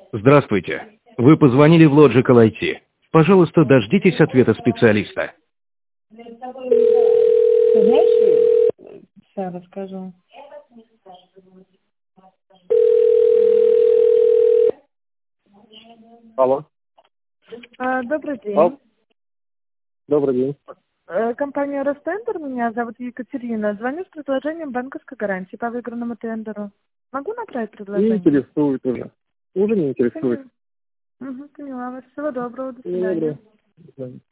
Здравствуйте. Вы позвонили в Logical IT. Пожалуйста, дождитесь ответа специалиста. Ты знаешь, сейчас расскажу. Алло. Добрый день. Алло. Добрый день. Компания Ростендер, меня зовут Екатерина. Звоню с предложением банковской гарантии по выигранному тендеру. Могу направить Не предложение? интересует уже. Уже не интересует. Поняла вас. Всего доброго. До Доброго. свидания. До свидания.